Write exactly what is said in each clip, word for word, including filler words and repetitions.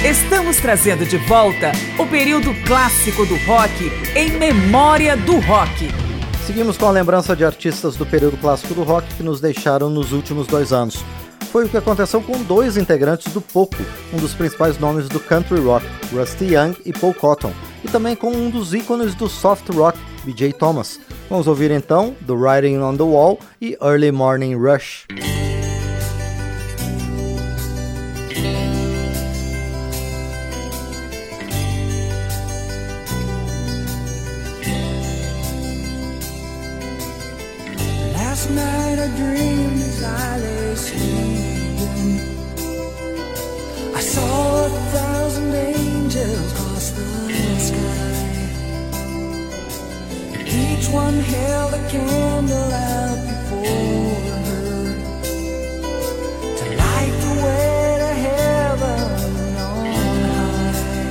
Estamos trazendo de volta o período clássico do rock em memória do rock. Seguimos com a lembrança de artistas do período clássico do rock que nos deixaram nos últimos dois anos. Foi o que aconteceu com dois integrantes do Poco, um dos principais nomes do country rock, Rusty Young e Paul Cotton, e também com um dos ícones do soft rock, B J Thomas. Vamos ouvir então The Writing on the Wall e Early Morning Rush. Last night I dreamed as I lay sleeping, I saw a thousand angels cross the sky. Each one held a candle out before her to light the way to heaven on high.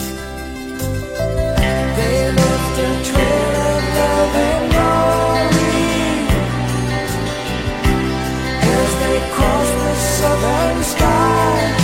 They left a trail of love and glory as they crossed the southern sky.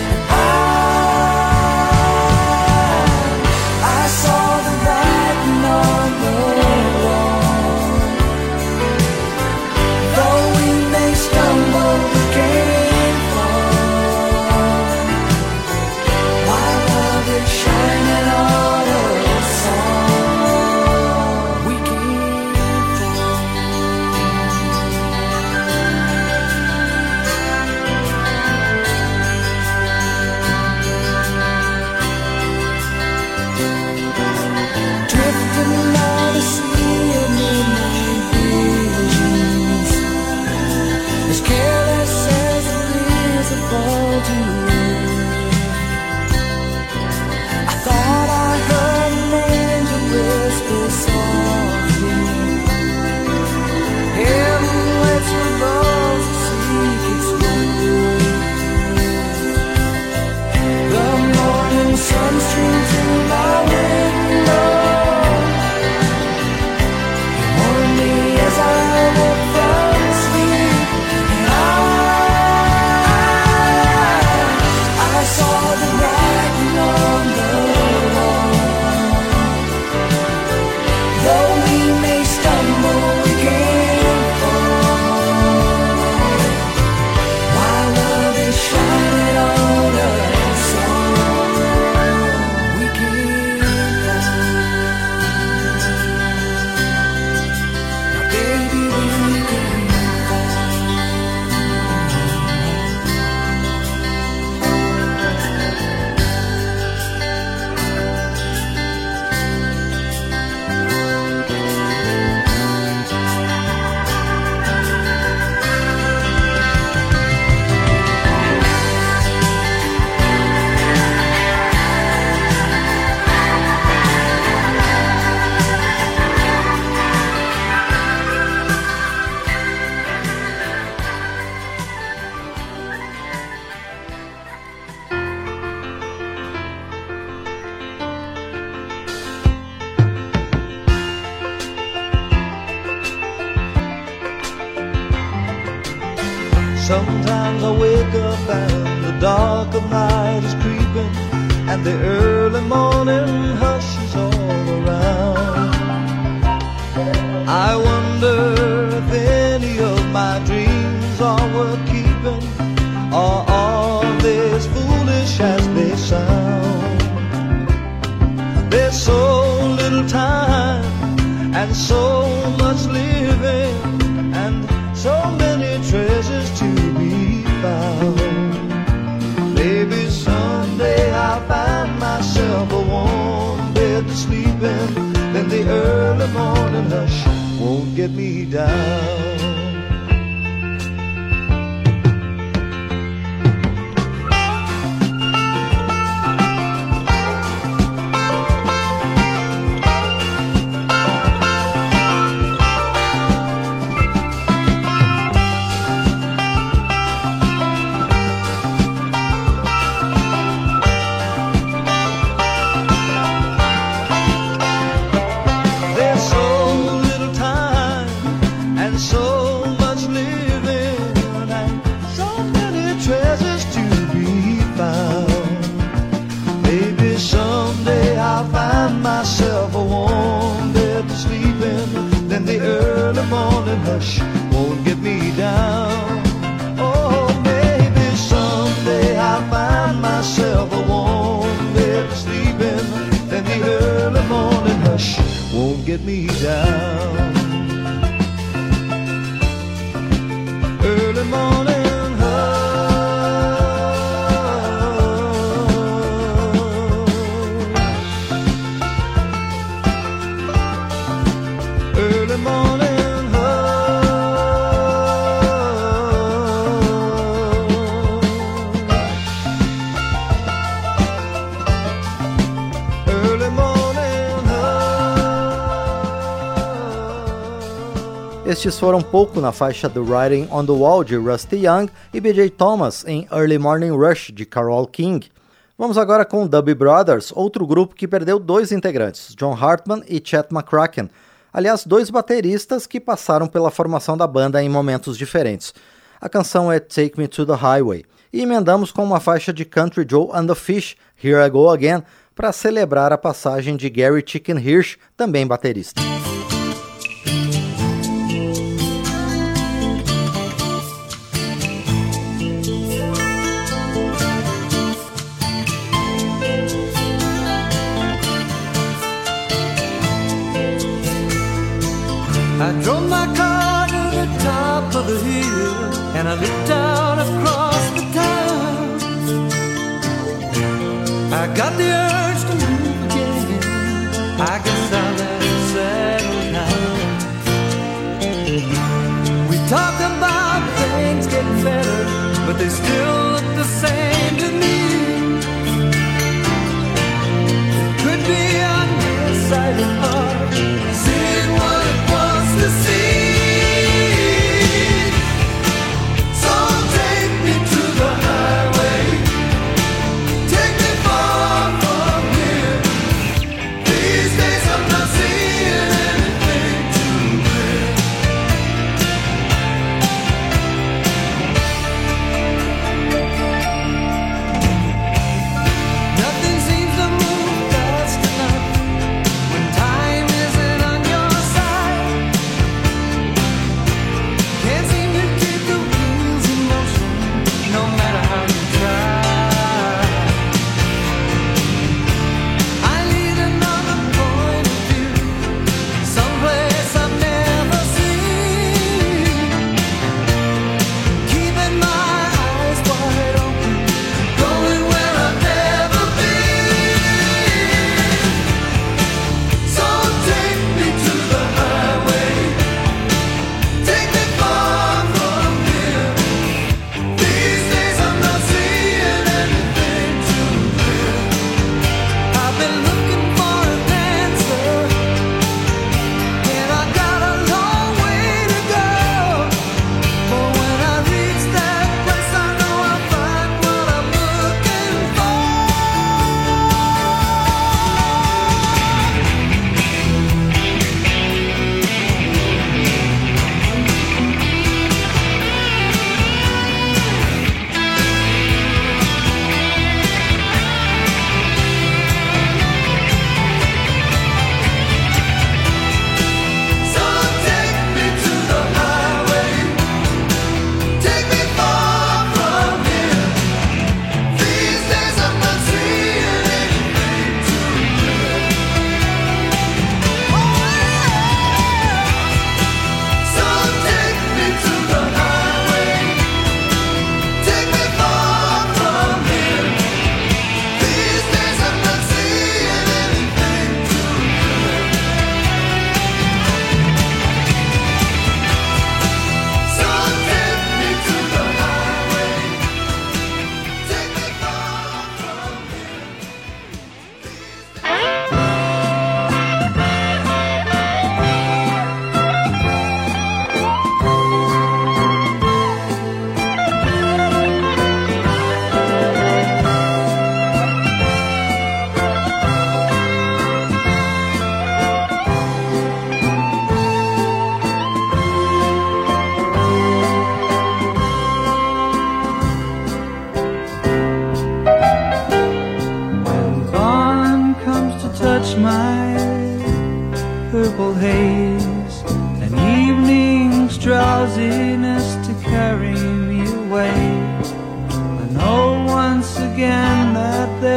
Sometimes I wake up and the dark of night is creeping, and the early morning hush is all around. I wonder if any of my dreams are worth keeping, or are they as foolish as they sound? There's so little time and so much living, and so many treasures to be found. Maybe someday I'll find myself a warm bed to sleep in, then the early morning hush won't get me down. So hush won't get me down. Oh, maybe someday I'll find myself a warm bed sleeping, then the early morning hush won't get me down. Early morning hush, early morning hush, early morning hush. Estes foram pouco na faixa do Writing on the Wall de Rusty Young e B J Thomas em Early Morning Rush de Carole King. Vamos agora com Doobie Brothers, outro grupo que perdeu dois integrantes, John Hartman e Chet McCracken. Aliás, dois bateristas que passaram pela formação da banda em momentos diferentes. A canção é Take Me to the Highway. E emendamos com uma faixa de Country Joe and the Fish, Here I Go Again, para celebrar a passagem de Gary Chicken Hirsch, também baterista. I drove my car to the top of the hill and I looked down across the town. I got the urge to move again. I guess I'll let it settle down. We talk about things getting better, but they still look the same to me. It could be a nearsighted heart seeing what it wants to see. So take me to the highway, take me far from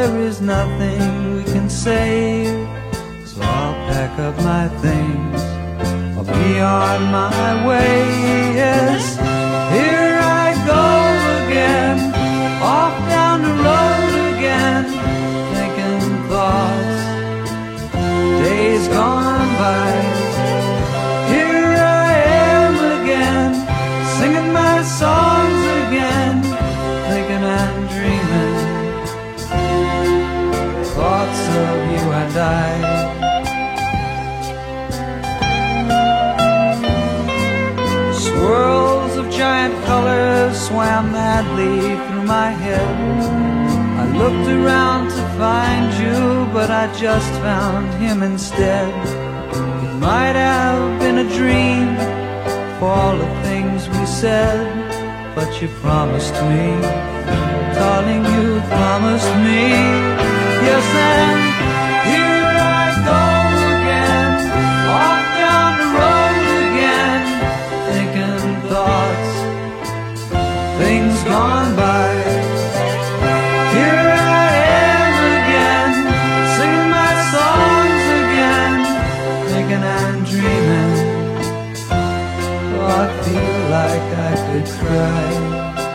there is nothing we can say. So I'll pack up my things, I'll be on my way. Yes, here I go again, off down the road again, thinking thoughts, days gone by. Here I am again, singing my songs again, thinking and dreaming thoughts of you and I. Swirls of giant colors swam madly through my head. I looked around to find you, but I just found him instead. It might have been a dream for all the things we said, but you promised me, darling, you promised me. Yes, and here I go again, off down the road again, thinking thoughts, things gone by. Here I am again, singing my songs again, thinking and dreaming. Oh, I feel like I could cry.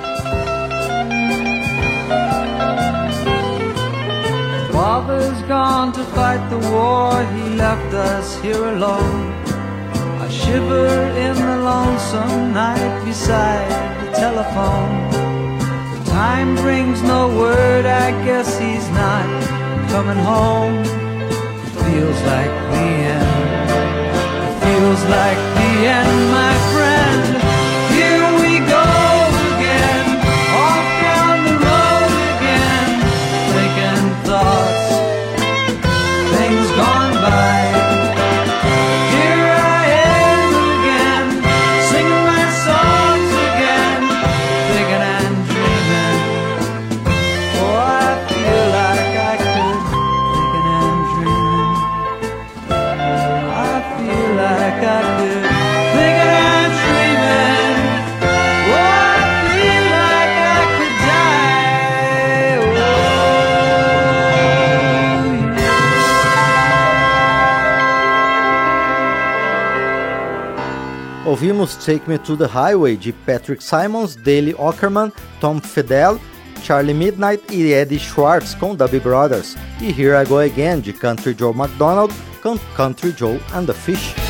Father's gone to fight the war, he left us here alone. I shiver in the lonesome night beside the telephone. The time brings no word, I guess he's not coming home. It feels like the end, it feels like the end, my friend. Here we go again, off down the road again, thinking thoughts, things gone by. Here I am again, singing my songs again, thinking and dreaming. Oh, I feel like I could, thinking and dreaming. I feel like I could, thinking and dreaming. Oh, I feel like I could die. Oh, Ouvimos Take Me to the Highway de Patrick Simons, Dale Ockerman, Tom Fidel, Charlie Midnight e Eddie Schwartz com Doobie Brothers, e Here I Go Again de Country Joe McDonald com Country Joe and the Fish.